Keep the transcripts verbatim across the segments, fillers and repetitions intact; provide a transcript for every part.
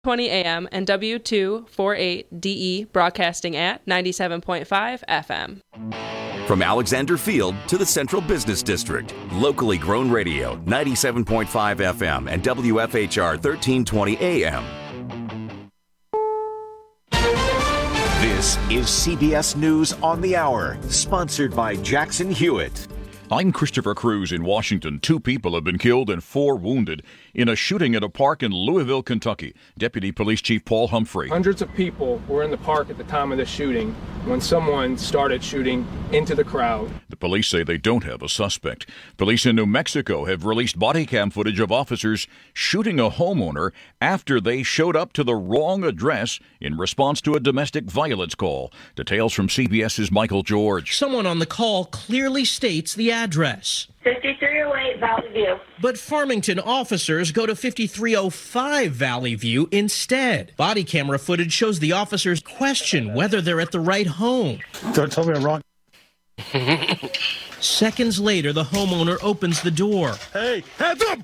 twenty A M and W two forty-eight D E broadcasting at ninety-seven point five F M. From Alexander Field to the Central Business District, locally grown radio, ninety-seven point five F M and W F H R thirteen twenty A M. This is C B S News on the Hour, sponsored by Jackson Hewitt. I'm Christopher Cruz in Washington. Two people have been killed and four wounded in a shooting at a park in Louisville, Kentucky. Deputy Police Chief Paul Humphrey. Hundreds of people were in the park at the time of the shooting when someone started shooting into the crowd. The police say they don't have a suspect. Police in New Mexico have released body cam footage of officers shooting a homeowner after they showed up to the wrong address in response to a domestic violence call. Details from CBS's Michael George. Someone on the call clearly states the address. fifty-three oh eight Valley View. But Farmington officers go to fifty-three oh five Valley View instead. Body camera footage shows the officers question whether they're at the right home. Don't tell me I'm wrong. Seconds later, the homeowner opens the door. Hey, hands up!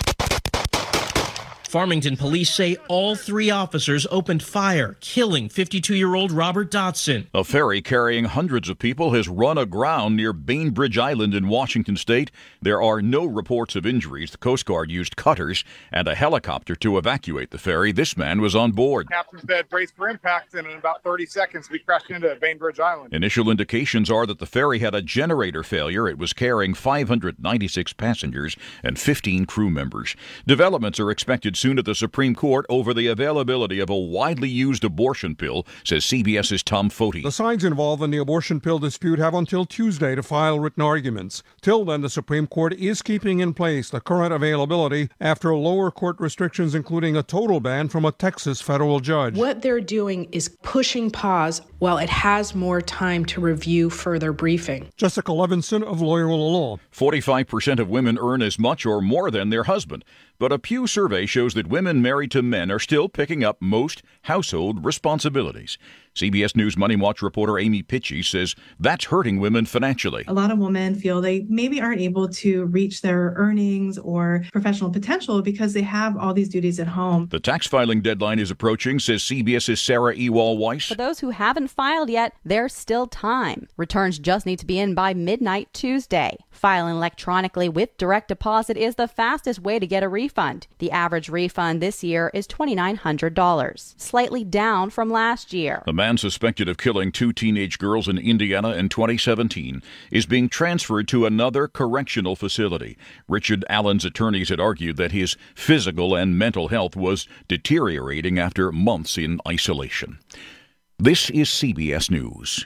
Farmington police say all three officers opened fire, killing fifty-two-year-old Robert Dotson. A ferry carrying hundreds of people has run aground near Bainbridge Island in Washington state. There are no reports of injuries. The Coast Guard used cutters and a helicopter to evacuate the ferry. This man was on board. Captain said brace for impact, and in about thirty seconds we crashed into Bainbridge Island. Initial indications are that the ferry had a generator failure. It was carrying five hundred ninety-six passengers and fifteen crew members. Developments are expected soon at the Supreme Court over the availability of a widely used abortion pill, says CBS's Tom Foti. The sides involved in the abortion pill dispute have until Tuesday to file written arguments. Till then, the Supreme Court is keeping in place the current availability after lower court restrictions, including a total ban from a Texas federal judge. What they're doing is pushing pause while it has more time to review further briefing. Jessica Levinson of Loyola Law. forty-five percent of women earn as much or more than their husband. But a Pew survey shows that women married to men are still picking up most household responsibilities. C B S News Money Watch reporter Amy Pitchey says that's hurting women financially. A lot of women feel they maybe aren't able to reach their earnings or professional potential because they have all these duties at home. The tax filing deadline is approaching, says CBS's Sarah Ewall-Weiss. For those who haven't filed yet, there's still time. Returns just need to be in by midnight Tuesday. Filing electronically with direct deposit is the fastest way to get a refund. The average refund this year is two thousand nine hundred dollars, slightly down from last year. The man suspected of killing two teenage girls in Indiana in twenty seventeen is being transferred to another correctional facility. Richard Allen's attorneys had argued that his physical and mental health was deteriorating after months in isolation. This is C B S News.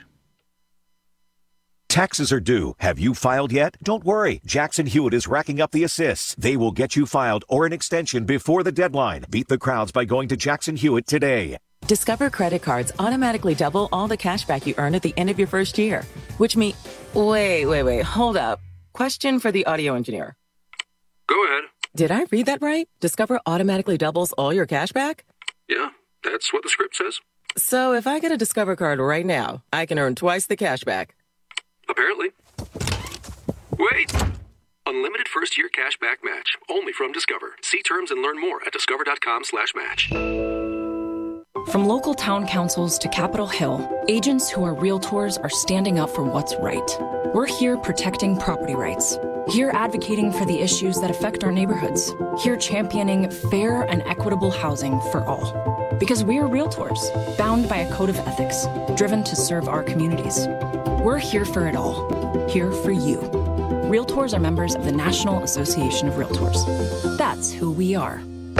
Taxes are due. Have you filed yet? Don't worry. Jackson Hewitt is racking up the assists. They will get you filed or an extension before the deadline. Beat the crowds by going to Jackson Hewitt today. Discover credit cards automatically double all the cash back you earn at the end of your first year, which means... Wait, wait, wait, hold up. Question for the audio engineer. Go ahead. Did I read that right? Discover automatically doubles all your cash back? Yeah, that's what the script says. So if I get a Discover card right now, I can earn twice the cash back. Apparently. Wait! Unlimited first-year cash back match. Only from Discover. See terms and learn more at discover.com slash match. From local town councils to Capitol Hill, agents who are realtors are standing up for what's right. We're here protecting property rights. Here advocating for the issues that affect our neighborhoods. Here championing fair and equitable housing for all. Because we are realtors, bound by a code of ethics, driven to serve our communities. We're here for it all. Here for you. Realtors are members of the National Association of Realtors. That's who we are.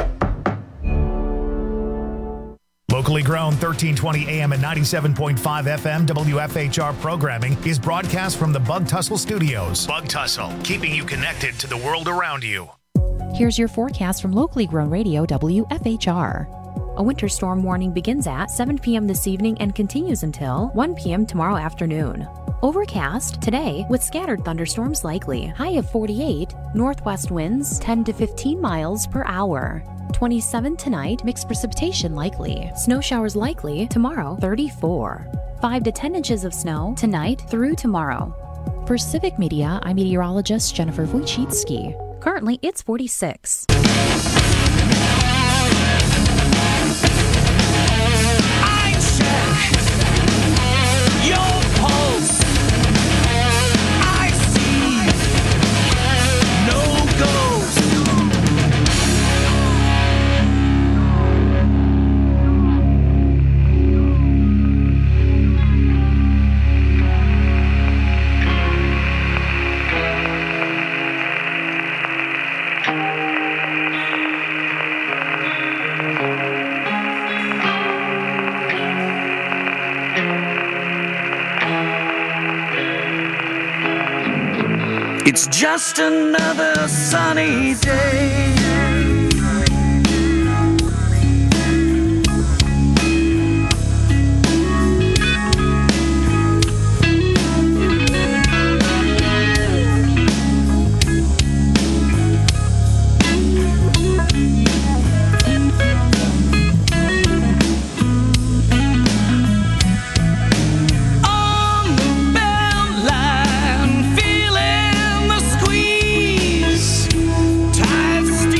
Locally grown thirteen twenty A M and ninety-seven point five F M W F H R programming is broadcast from the Bug Tussle Studios. Bug Tussle, keeping you connected to the world around you. Here's your forecast from locally grown radio W F H R. A winter storm warning begins at seven p.m. this evening and continues until one p.m. tomorrow afternoon. Overcast today with scattered thunderstorms likely. High of forty-eight, northwest winds ten to fifteen miles per hour. twenty-seven tonight, mixed precipitation likely. Snow showers likely tomorrow, thirty-four. five to ten inches of snow tonight through tomorrow. For Civic Media, I'm meteorologist Jennifer Wojcicki. Currently, it's forty-six. It's just another sunny day. Feeling the squeeze, tight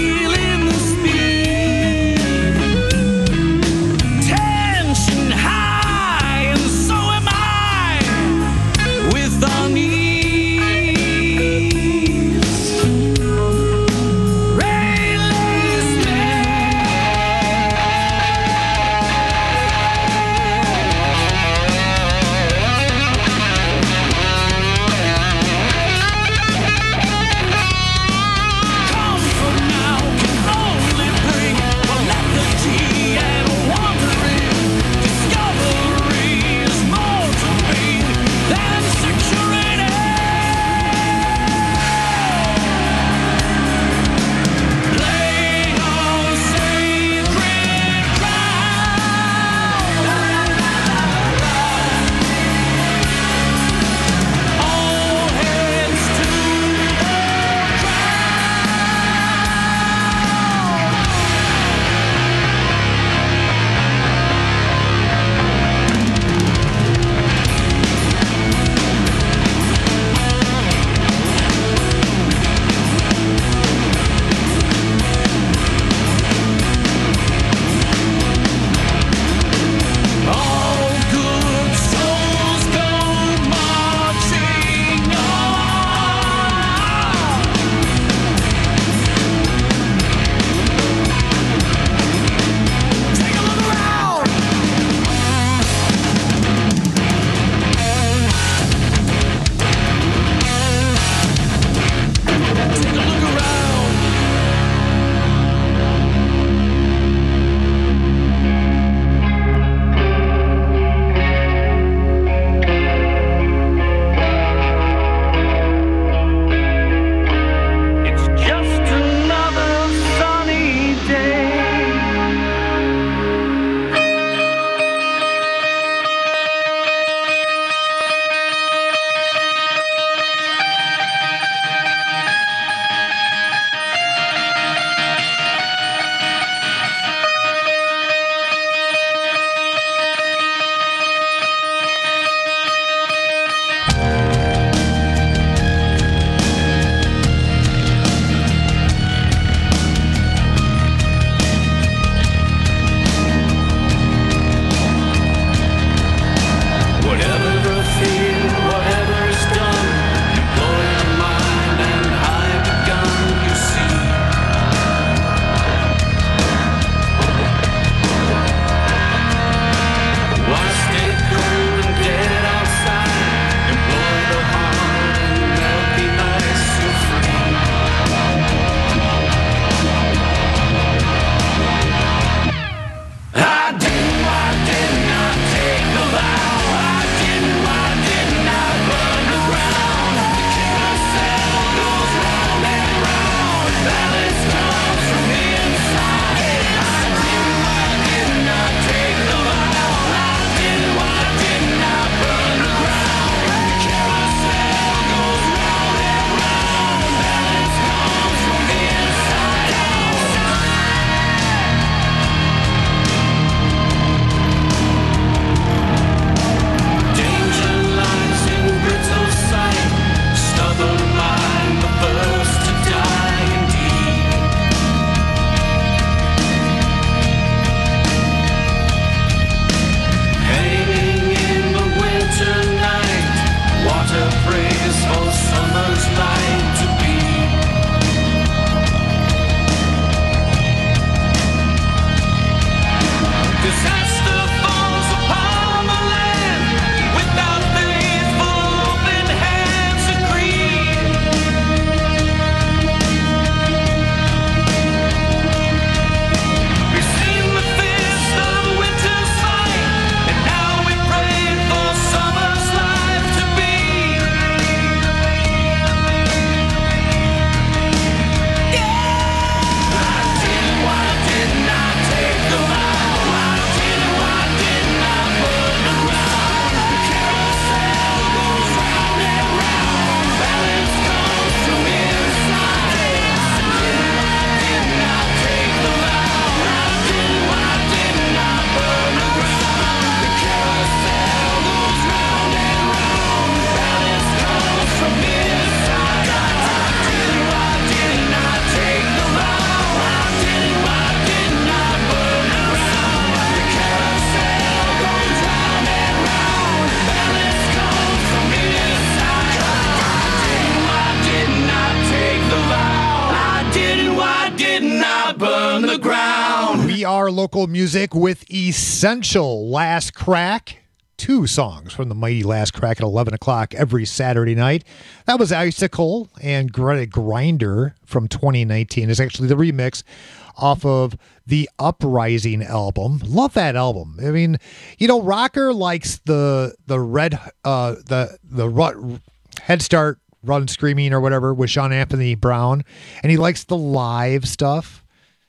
local music with Essential Last Crack. Two songs from the mighty Last Crack at eleven o'clock every Saturday night. That was Icicle and Greta Grinder from twenty nineteen. It's actually the remix off of the Uprising album. Love that album. I mean, you know, Rocker likes the the red uh the the rut, Head Start Run Screaming or whatever with Sean Anthony Brown, and he likes the live stuff.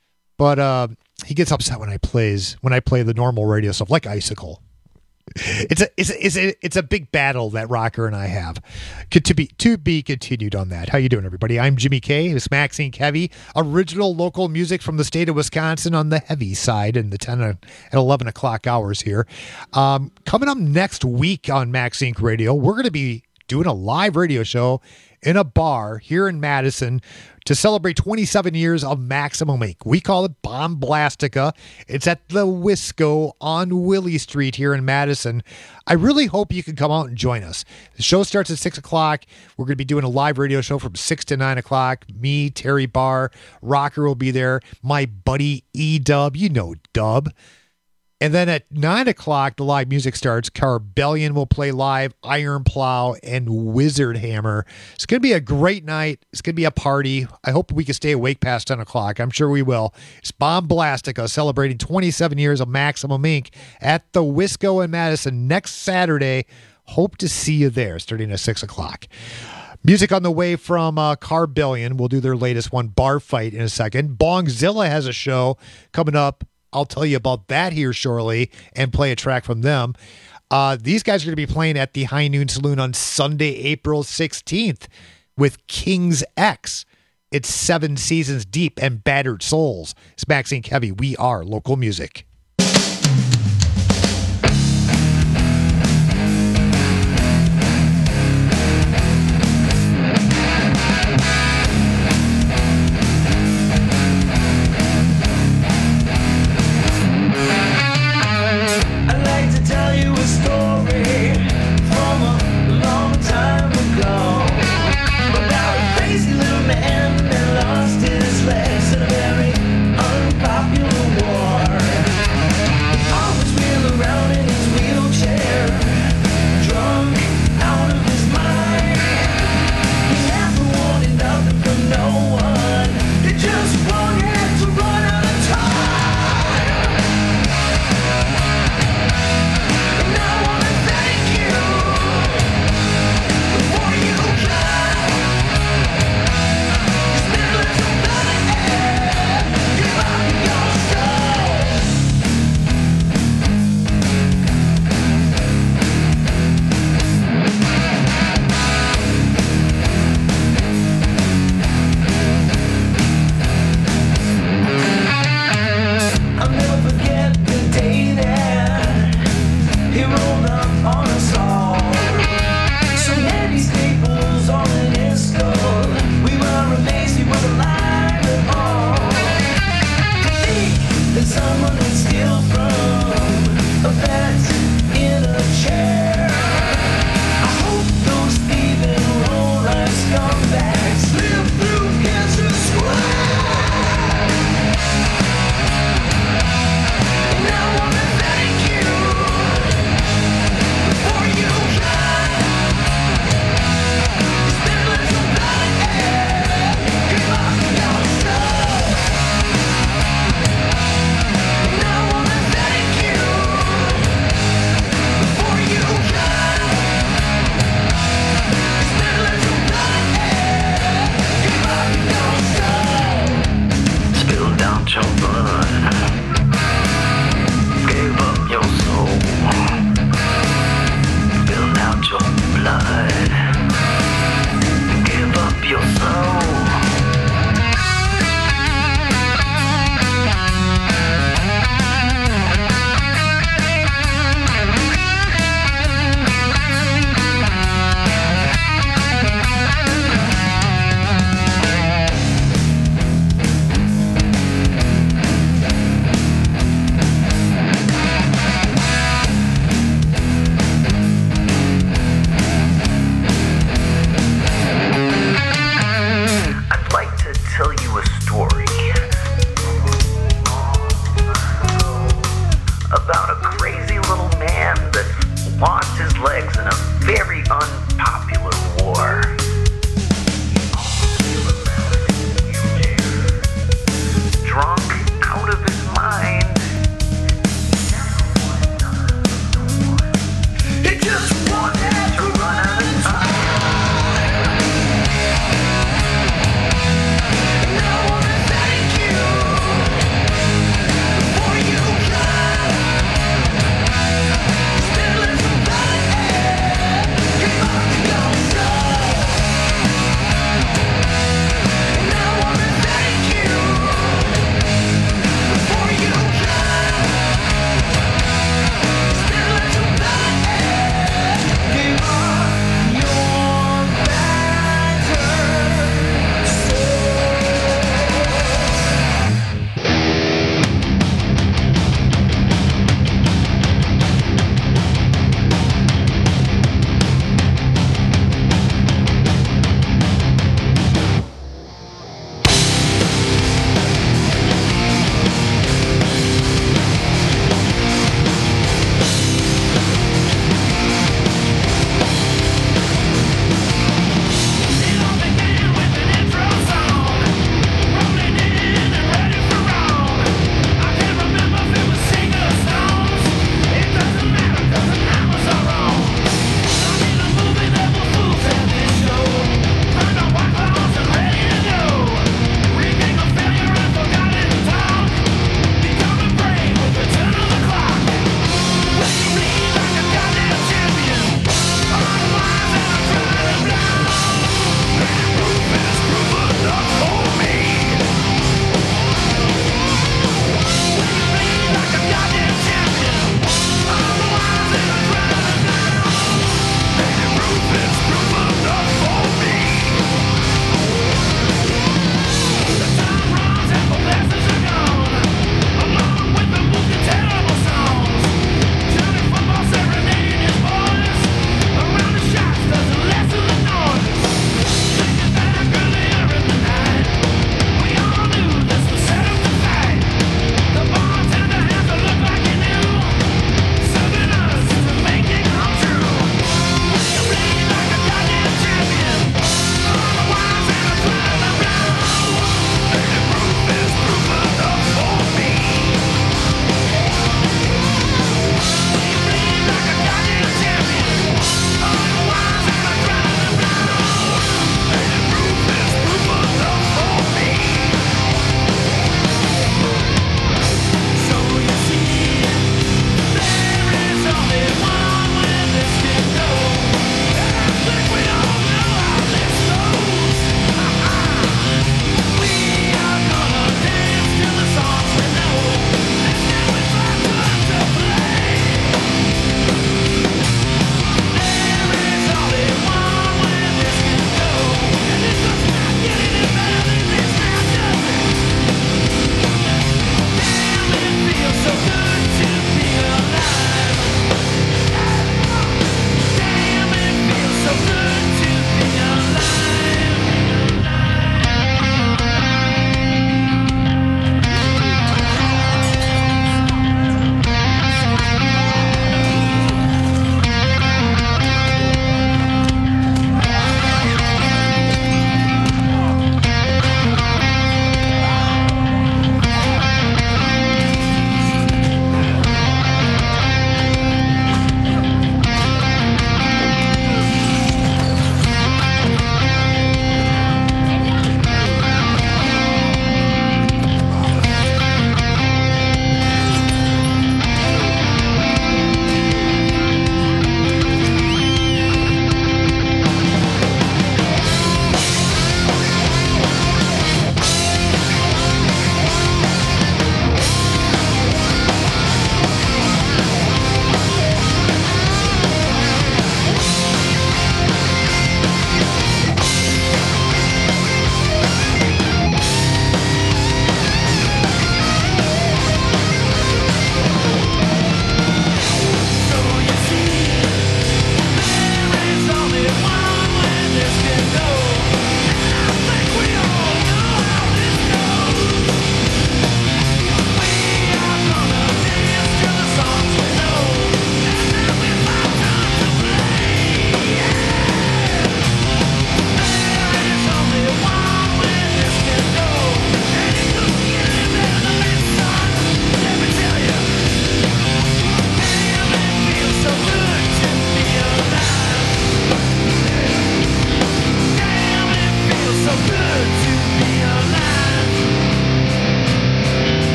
But uh he gets upset when I plays when I play the normal radio stuff like Icicle. It's a it's a, it's a it's a big battle that Rocker and I have. To be to be continued on that. How you doing, everybody? I'm Jimmy K. It's Maxine Kevy. Original local music from the state of Wisconsin on the heavy side in the ten and eleven o'clock hours here. Um, coming up next week on Max Inc Radio, we're going to be doing a live radio show in a bar here in Madison to celebrate twenty-seven years of Maximum Ink. We call it Bomblastica. It's at the Wisco on Willie Street here in Madison. I really hope you can come out and join us. The show starts at six o'clock. We're going to be doing a live radio show from six to nine o'clock. Me, Terry Barr, Rocker will be there. My buddy E-Dub, you know Dub. And then at nine o'clock, the live music starts. Carbellion will play live, Iron Plow, and Wizard Hammer. It's going to be a great night. It's going to be a party. I hope we can stay awake past ten o'clock. I'm sure we will. It's Bomblastica celebrating twenty-seven years of Maximum Ink at the Wisco in Madison next Saturday. Hope to see you there starting at six o'clock. Music on the way from uh, Carbellion. We'll do their latest one, Bar Fight, in a second. Bongzilla has a show coming up. I'll tell you about that here shortly and play a track from them. Uh, these guys are going to be playing at the High Noon Saloon on Sunday, April sixteenth with King's X. It's Seven Seasons Deep and Battered Souls. It's Maxine Kevy. We are local music. Lost his legs in a very unpopular war.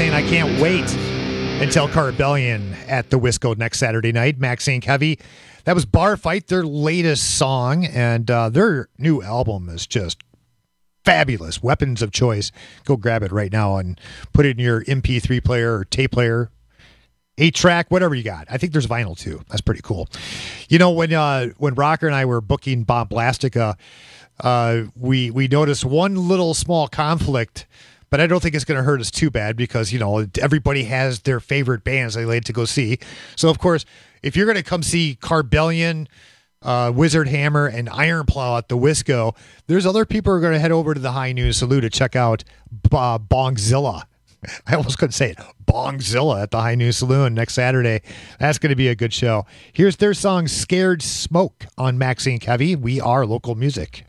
saying I can't wait until Carbellion at the Wisco next Saturday night. Maxine Kevy, that was Bar Fight, their latest song, and uh, their new album is just fabulous. Weapons of Choice. Go grab it right now and put it in your M P three player or tape player, eight track, whatever you got. I think there's vinyl too. That's pretty cool. You know, when uh, when Rocker and I were booking Bomblastica, uh, we we noticed one little small conflict, but I don't think it's going to hurt us too bad because, you know, everybody has their favorite bands they like to go see. So, of course, if you're going to come see Carbellion, uh, Wizard Hammer, and Iron Plow at the Wisco, there's other people who are going to head over to the High Noon Saloon to check out uh, Bongzilla. I almost couldn't say it. Bongzilla at the High Noon Saloon next Saturday. That's going to be a good show. Here's their song Scared Smoke on Maxine Kevy. We are local music.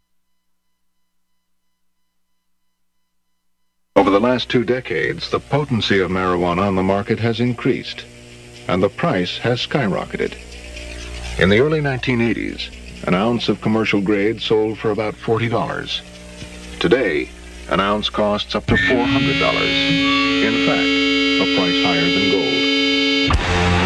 Over the last two decades, the potency of marijuana on the market has increased, and the price has skyrocketed. In the early nineteen eighties, an ounce of commercial grade sold for about forty dollars. Today, an ounce costs up to four hundred dollars. In fact, a price higher than gold.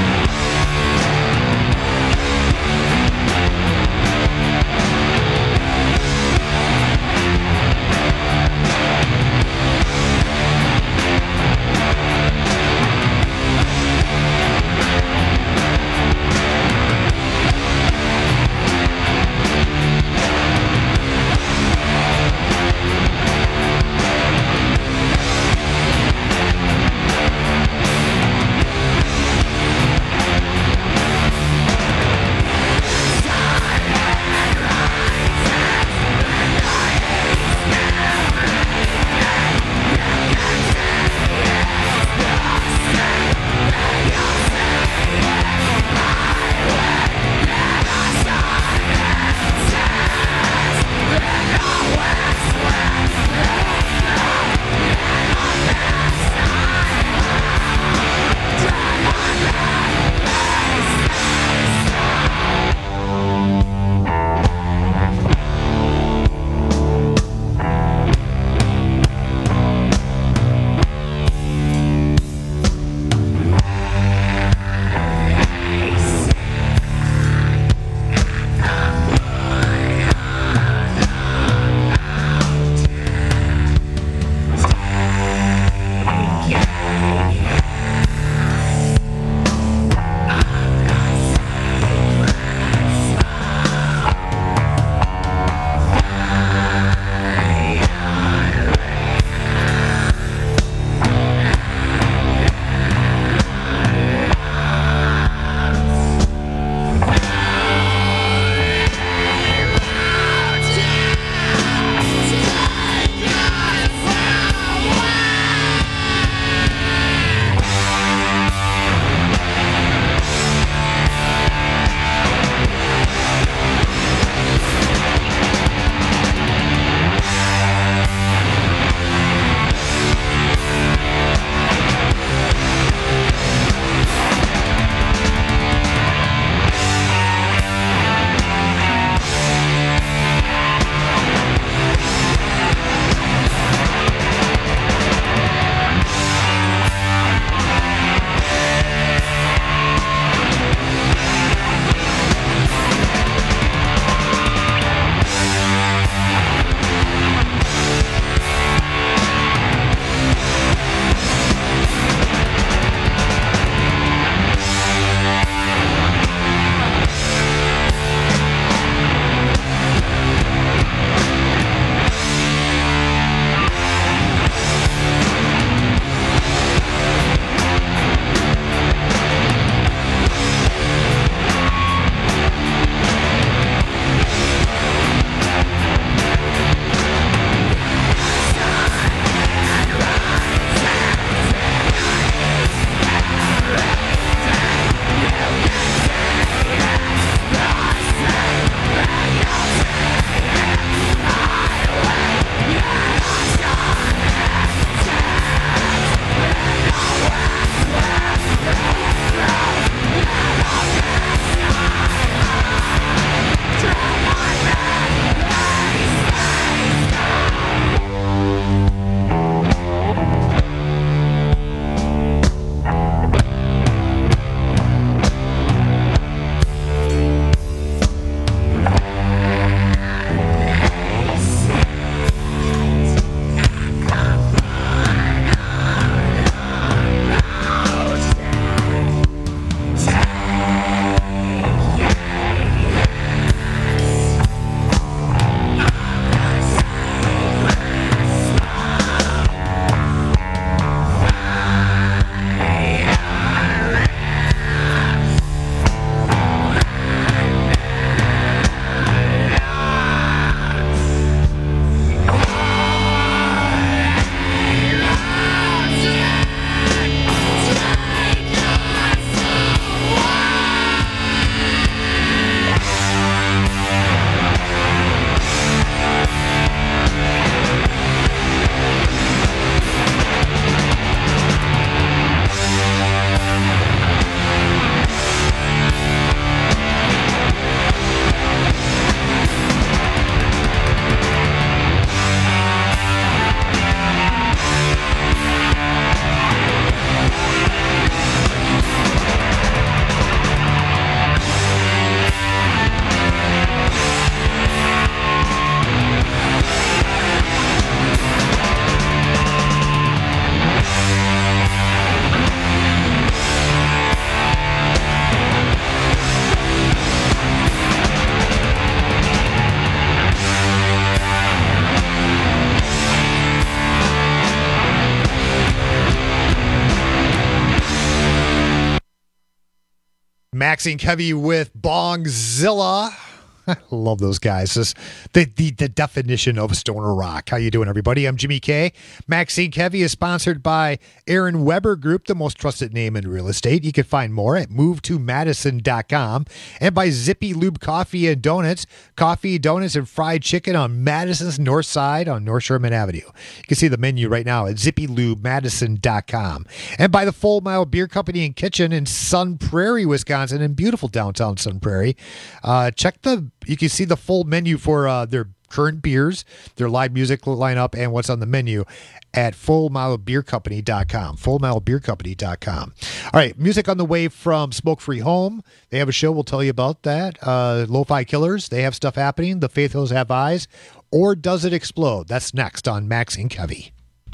Maxine Kevy with Bongzilla. I love those guys. This, the, the the definition of stoner rock. How you doing, everybody? I'm Jimmy K. Maxine Kevy is sponsored by Aaron Weber Group, the most trusted name in real estate. You can find more at move to madison dot com, and by Zippy Lube Coffee and Donuts. Coffee, donuts, and fried chicken on Madison's north side on North Sherman Avenue. You can see the menu right now at zippy lube madison dot com. And by the Full Mile Beer Company and Kitchen in Sun Prairie, Wisconsin, in beautiful downtown Sun Prairie. Uh, check the You can see the full menu for uh, their current beers, their live music lineup, and what's on the menu at full mile beer company dot com. full mile beer company dot com. All right, music on the way from Smoke Free Home. They have a show. We'll tell you about that. Uh, Lo-Fi Killers. They have stuff happening. The Faith Hills Have Eyes. Or Does It Explode? That's next on Maxine Kevy.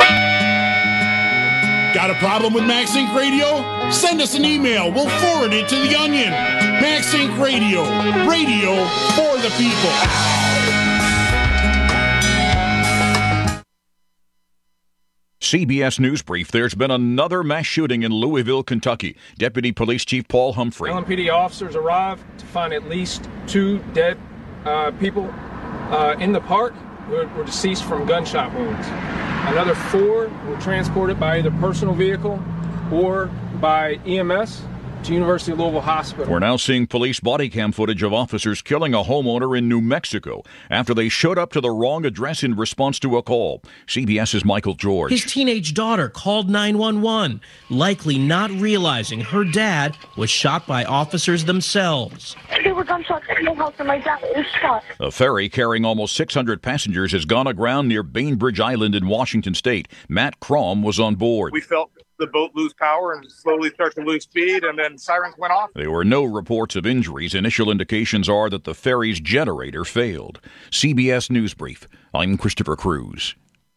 Got a problem with MaxInc Radio? Send us an email. We'll forward it to the Onion. MaxInc Radio. Radio for the people. C B S News Brief. There's been another mass shooting in Louisville, Kentucky. Deputy Police Chief Paul Humphrey. L M P D officers arrived to find at least two dead uh, people uh, in the park who were deceased from gunshot wounds. Another four were transported by either personal vehicle or by E M S to University of Louisville Hospital. We're now seeing police body cam footage of officers killing a homeowner in New Mexico after they showed up to the wrong address in response to a call. CBS's Michael George. His teenage daughter called nine one one, likely not realizing her dad was shot by officers themselves. There were gunshots in the house and my dad was shot. A ferry carrying almost six hundred passengers has gone aground near Bainbridge Island in Washington State. Matt Crom was on board. We felt the boat lose power and slowly start to lose speed, and then sirens went off. There were no reports of injuries. Initial indications are that the ferry's generator failed. C B S News Brief. I'm Christopher Cruz.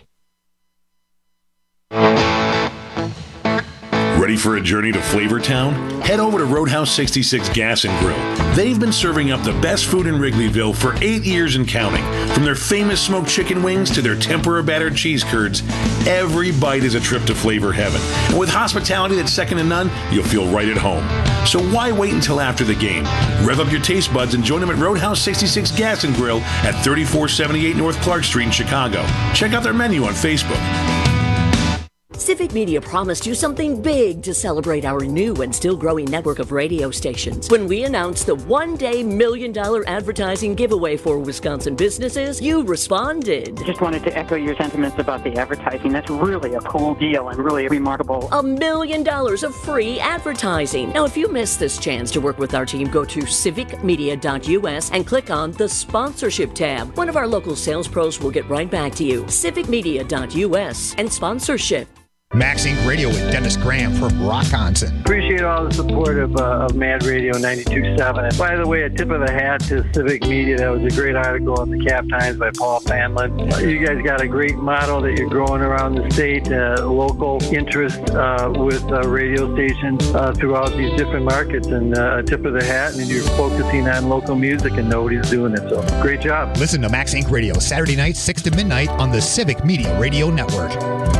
Ready for a journey to Flavortown? Head over to Roadhouse sixty-six Gas and Grill. They've been serving up the best food in Wrigleyville for eight years and counting. From their famous smoked chicken wings to their tempura battered cheese curds, every bite is a trip to flavor heaven. And with hospitality that's second to none, you'll feel right at home. So why wait until after the game? Rev up your taste buds and join them at Roadhouse sixty-six Gas and Grill at thirty-four seventy-eight North Clark Street in Chicago. Check out their menu on Facebook. Civic Media promised you something big to celebrate our new and still growing network of radio stations. When we announced the one-day million dollar advertising giveaway for Wisconsin businesses, you responded. Just wanted to echo your sentiments about the advertising. That's really a cool deal and really remarkable. A million dollars of free advertising. Now, if you missed this chance to work with our team, go to civic media dot U S and click on the sponsorship tab. One of our local sales pros will get right back to you. civic media dot U S and sponsorship. MaxInc Radio with Dennis Graham from Rockonson. Appreciate all the support of, uh, of Mad Radio ninety-two point seven. And by the way, a tip of the hat to Civic Media. That was a great article in the Cap Times by Paul Fanlin. Uh, you guys got a great model that you're growing around the state, uh, local interest uh, with uh, radio stations uh, throughout these different markets. And uh, a tip of the hat, and you're focusing on local music, and nobody's doing it. So great job. Listen to MaxInc Radio Saturday night, six to midnight on the Civic Media Radio Network.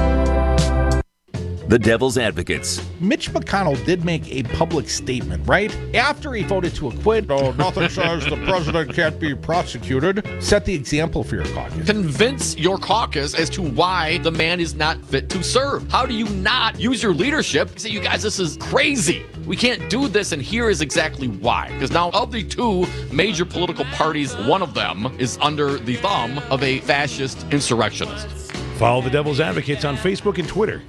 The Devil's Advocates. Mitch McConnell did make a public statement, right? After he voted to acquit, oh, nothing says the president can't be prosecuted. Set the example for your caucus. Convince your caucus as to why the man is not fit to serve. How do you not use your leadership to say, you guys, this is crazy. We can't do this, and here is exactly why. Because now, of the two major political parties, one of them is under the thumb of a fascist insurrectionist. Follow the Devil's Advocates on Facebook and Twitter.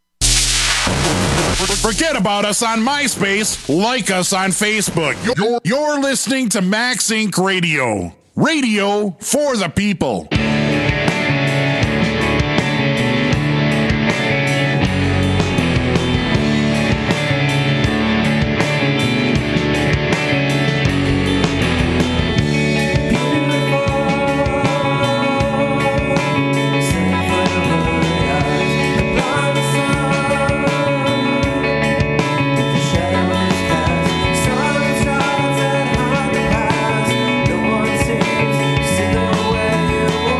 Forget about us on MySpace. Like us on Facebook. You're, you're listening to MaxInc Radio. Radio for the people. You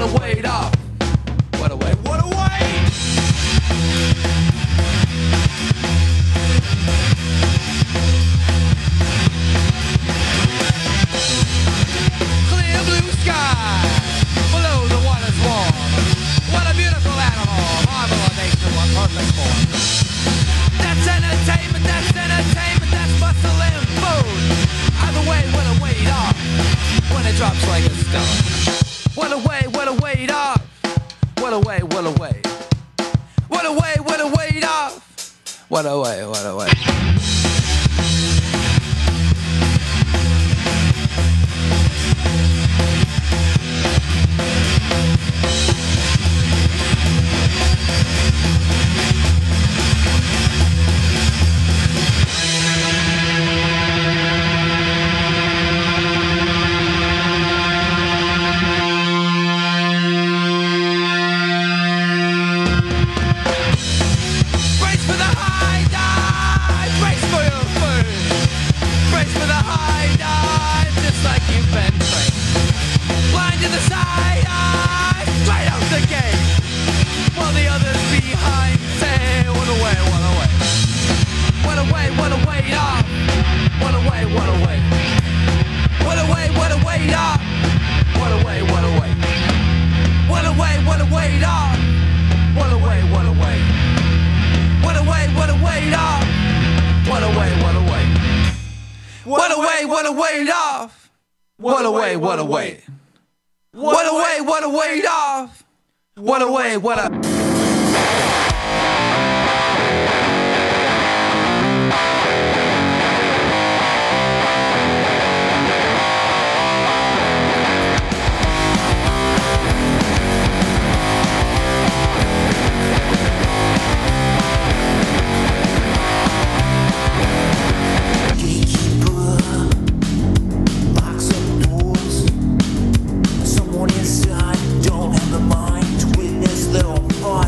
a weight off. What a weight, what a weight. Clear blue sky, below the water's warm. What a beautiful animal, marvel of nature, one perfect form. That's entertainment, that's entertainment, that's muscle and food. Either way, what a weight off, when it drops like a stone. What a way, what a weight off. What a way, what a way. What a way, what a weight off. What a way, what a way. Brace for the high dive, brace for your food. Brace for the high dive, just like you've been trained. Blind to the side eye, straight out the gate. While the others behind say, what a way, what a way. What a way, what a way off. What a way, what a way. What a way, what a way off. What a way, what a way. What a way, what a way off. What a way, what a way. What a way, what a way off. What a way, what a way. What a way, what a way off. What a way, what a way. What a way, what a way off. What a way, what a. Someone inside don't have the mind to witness their own fall.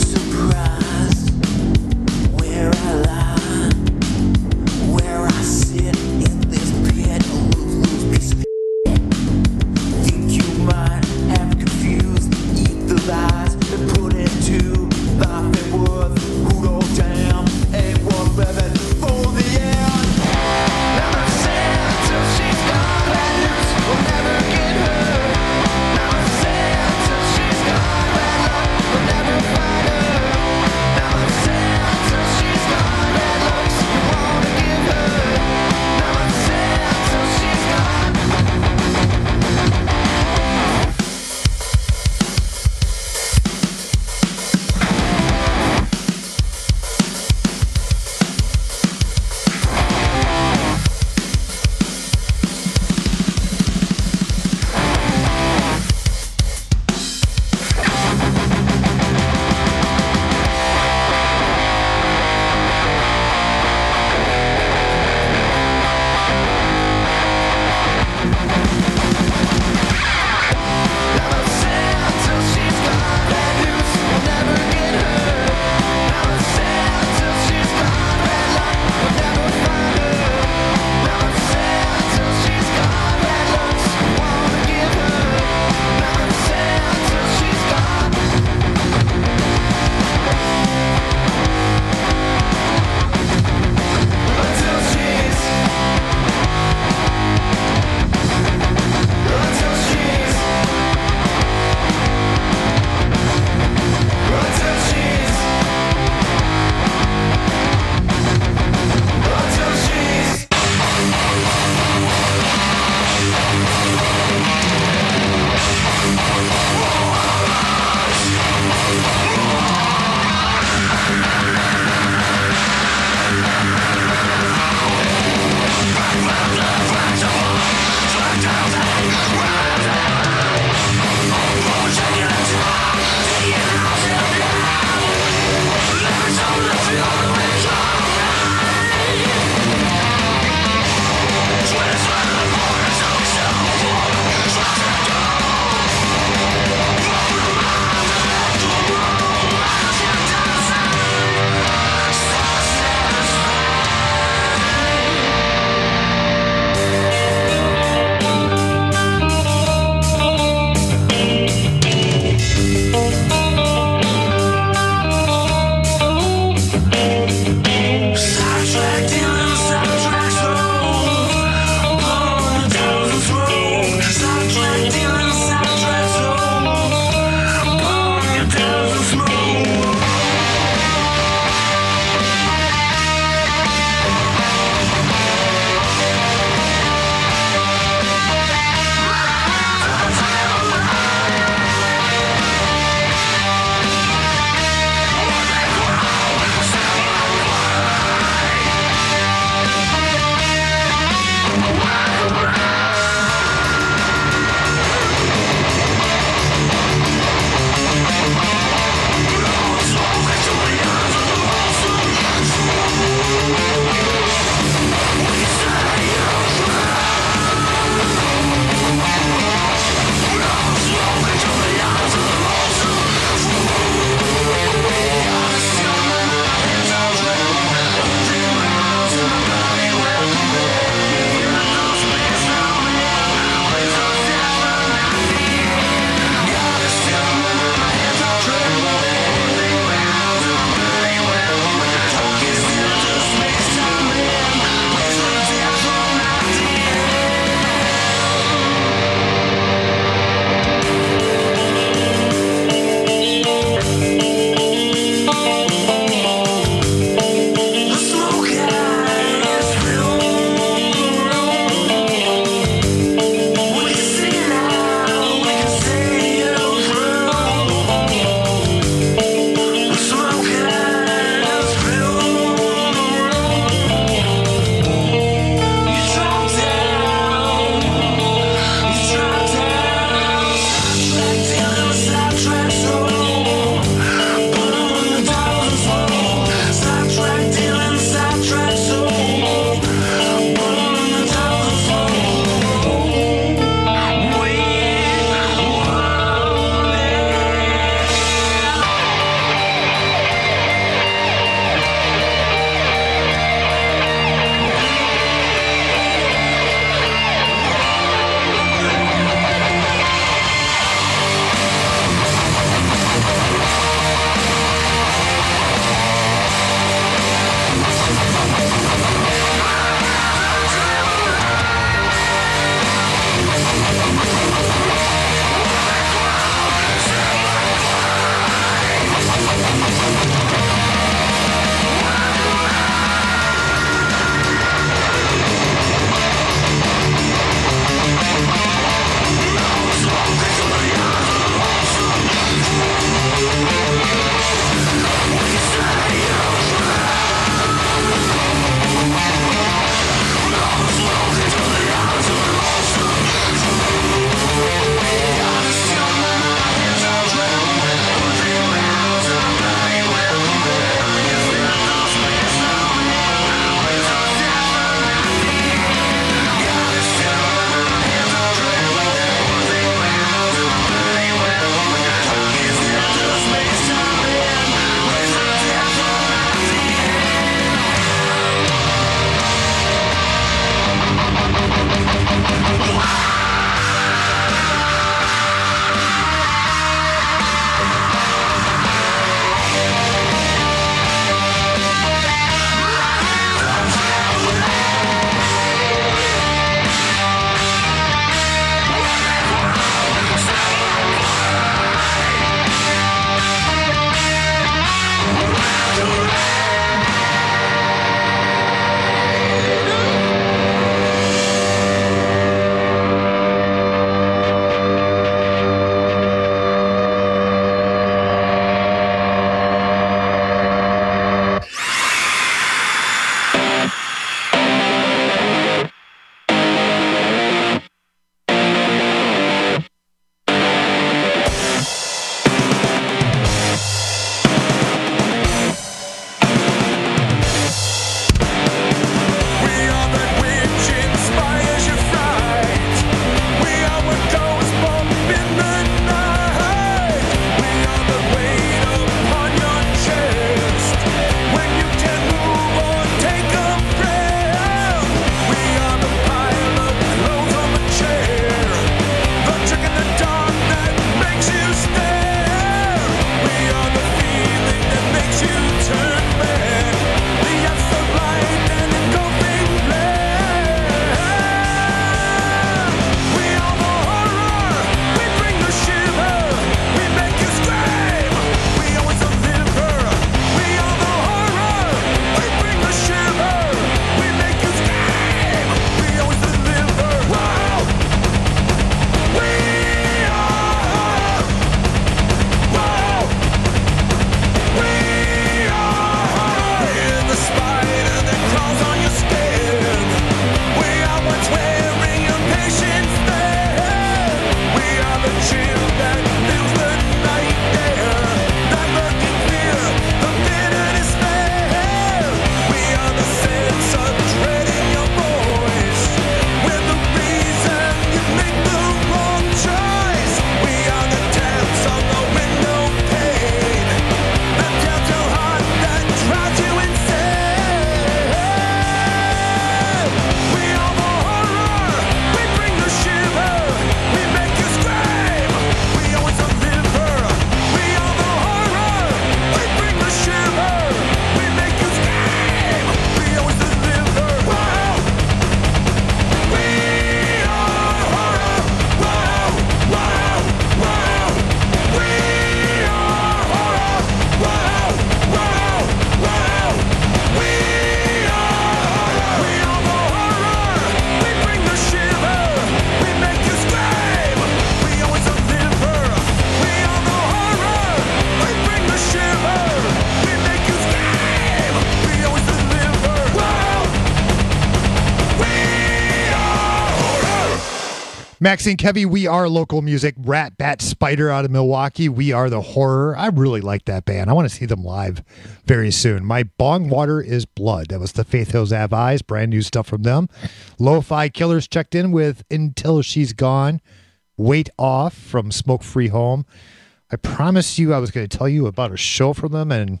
Maxine Kevy, we are local music. Rat, Bat, Spider out of Milwaukee. We are the horror. I really like that band. I want to see them live very soon. My Bong Water is Blood. That was the Faith Hills Ave Eyes. Brand new stuff from them. Lo-Fi Killers checked in with Until She's Gone. Weight Off from Smoke Free Home. I promised you I was going to tell you about a show from them, and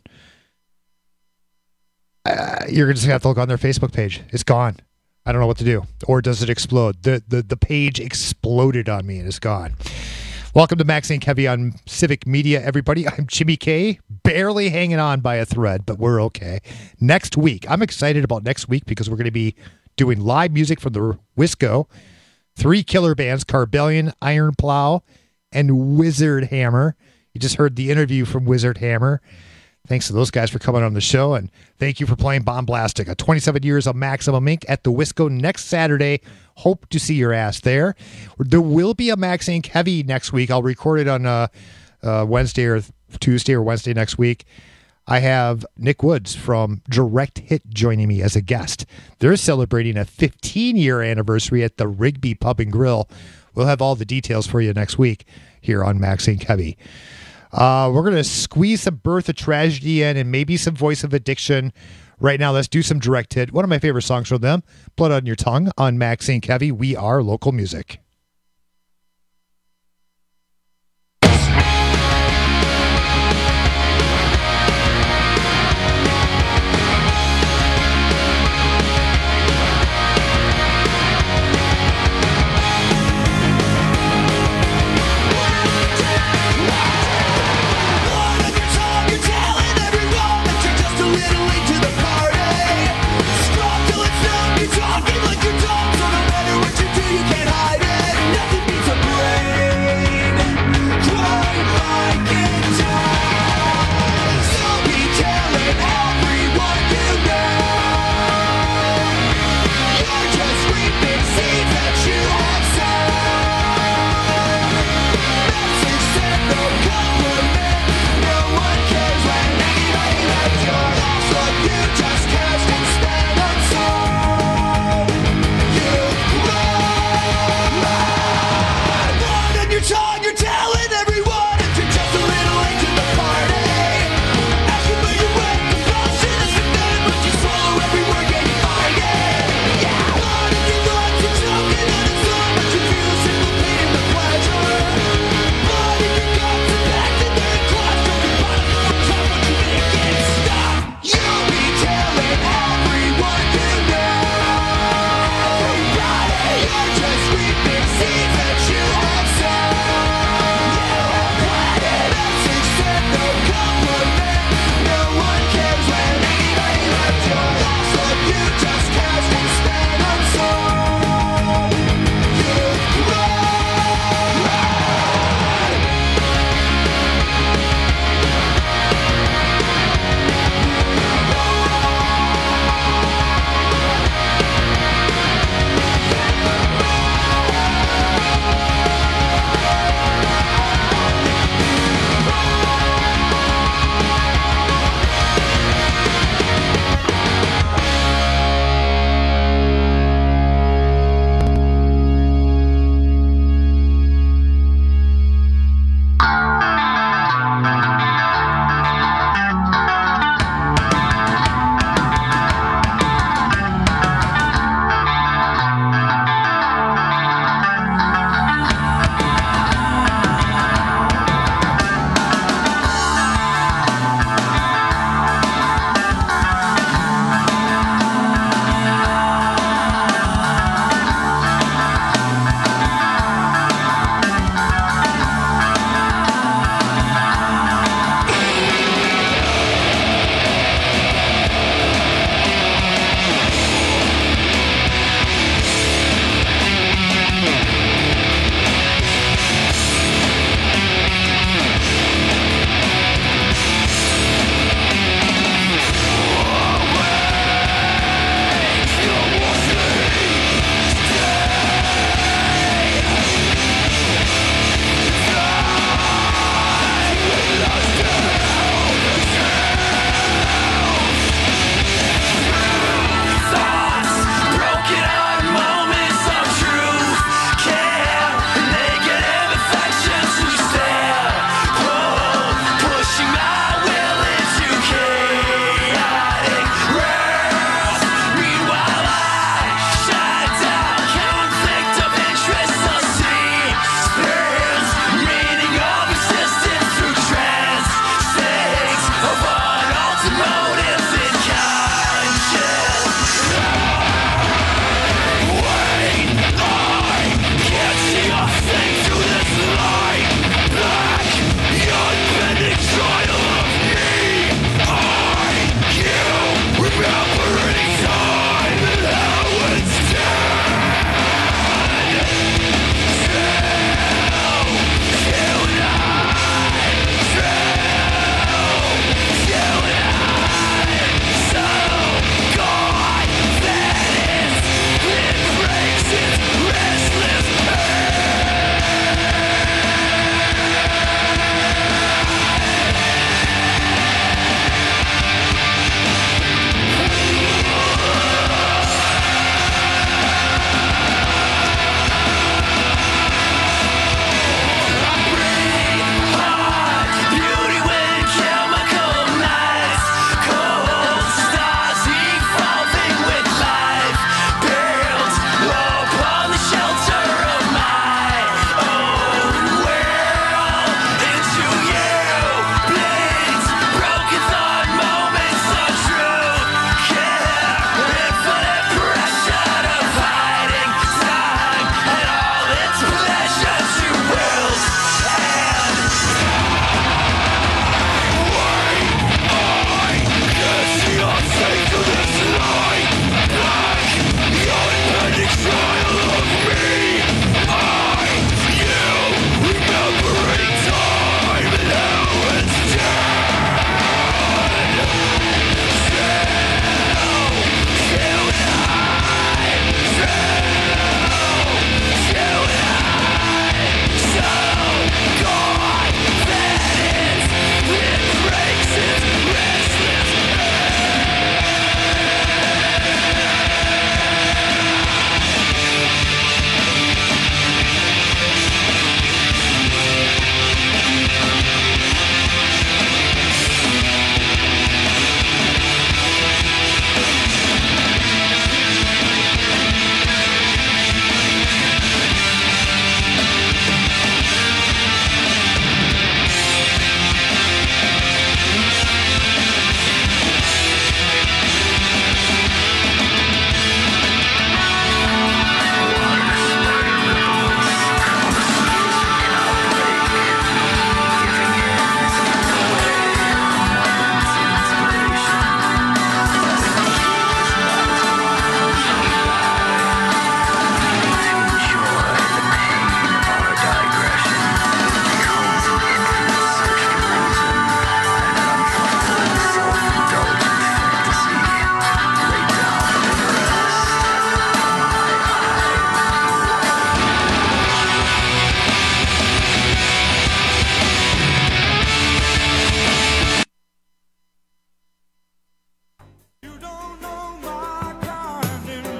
uh, you're just going to have to look on their Facebook page. It's gone. I don't know what to do. Or does it explode? The, the the page exploded on me and it's gone. Welcome to Maxine Kevy on Civic Media, everybody. I'm Jimmy K, barely hanging on by a thread, but we're okay. Next week, I'm excited about next week because we're going to be doing live music from the Wisco. Three killer bands, Carbellion, Iron Plow, and Wizard Hammer. You just heard the interview from Wizard Hammer. Thanks to those guys for coming on the show, and thank you for playing Bombastic. twenty-seven years of Maximum Incorporated at the Wisco next Saturday. Hope to see your ass there. There will be a Maxine Kevy next week. I'll record it on uh, uh, Wednesday or Tuesday or Wednesday next week. I have Nick Woods from Direct Hit joining me as a guest. They're celebrating a fifteen-year anniversary at the Rigby Pub and Grill. We'll have all the details for you next week here on Maxine Kevy. Uh, we're going to squeeze some Birth of Tragedy in and maybe some Voice of Addiction. Right now, let's do some Direct Hit. One of my favorite songs from them, Blood on Your Tongue, on Maxine Kevy. We are local music. Talking like your dog, so no matter what you do, you can't hide it.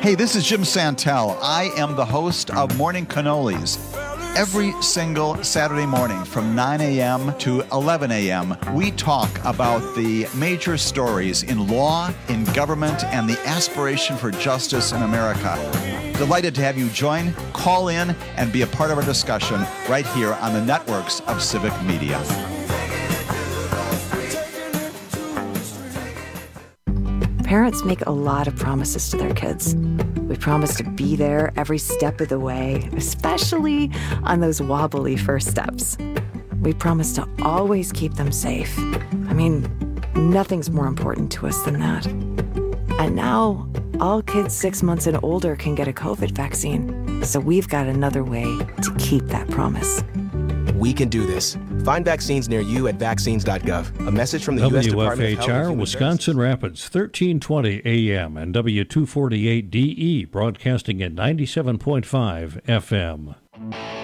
Hey, this is Jim Santel. I am the host of Morning Cannolis. Every single Saturday morning from nine a.m. to eleven a.m., we talk about the major stories in law, in government, and the aspiration for justice in America. Delighted to have you join, call in, and be a part of our discussion right here on the networks of Civic Media. Parents make a lot of promises to their kids. We promise to be there every step of the way, especially on those wobbly first steps. We promise to always keep them safe. I mean, nothing's more important to us than that. And now, all kids six months and older can get a COVID vaccine. So we've got another way to keep that promise. We can do this. Find vaccines near you at vaccines dot gov. A message from the U S Department of Health and W F H R, Human Wisconsin Rapids, thirteen twenty A M and W two forty-eight D E, broadcasting at ninety-seven point five F M.